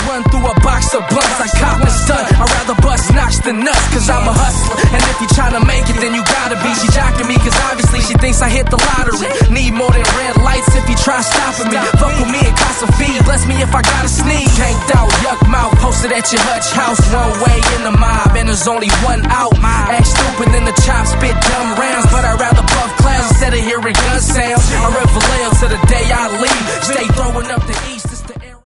run through a box of blunts. I cop and stunt, I'd rather bust knocks than nuts, cause I'm a hustler. And if you tryna make it, then you gotta be. She jocking me cause obviously she thinks I hit the lottery. Need more than red lights if you try stopping me. Fuck with me and cost a fee, bless me if I gotta sneeze. Canked out, yuck mouth, posted at your hutch house. One way in the mob and there's only one out. Act stupid, then the chops